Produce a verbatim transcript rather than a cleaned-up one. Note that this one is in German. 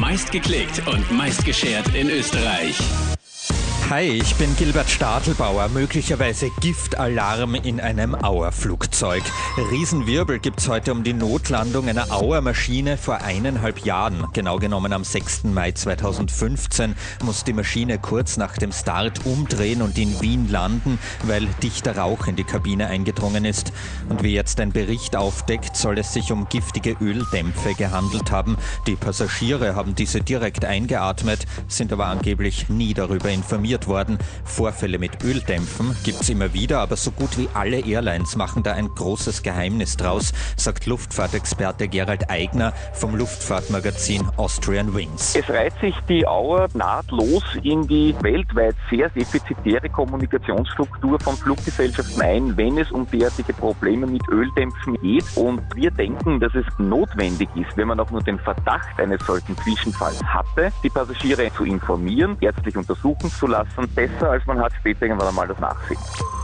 Meistgeklickt und meistgeshared in Österreich. Hi, ich bin Gilbert Stadelbauer. Möglicherweise Giftalarm in einem Auer-Flugzeug. Riesenwirbel gibt's heute um die Notlandung einer Auer-Maschine vor eineinhalb Jahren. Genau genommen am sechsten Mai zweitausendfünfzehn muss die Maschine kurz nach dem Start umdrehen und in Wien landen, weil dichter Rauch in die Kabine eingedrungen ist. Und wie jetzt ein Bericht aufdeckt, soll es sich um giftige Öldämpfe gehandelt haben. Die Passagiere haben diese direkt eingeatmet, sind aber angeblich nie darüber informiert worden. Vorfälle mit Öldämpfen gibt's immer wieder, aber so gut wie alle Airlines machen da ein großes Geheimnis draus, sagt Luftfahrtexperte Gerald Eigner vom Luftfahrtmagazin Austrian Wings. Es reiht sich die Auer nahtlos in die weltweit sehr defizitäre Kommunikationsstruktur von Fluggesellschaften ein, wenn es um derartige Probleme mit Öldämpfen geht. Und wir denken, dass es notwendig ist, wenn man auch nur den Verdacht eines solchen Zwischenfalls hatte, die Passagiere zu informieren, ärztlich untersuchen zu lassen, besser als man hat später irgendwann einmal das Nachsehen.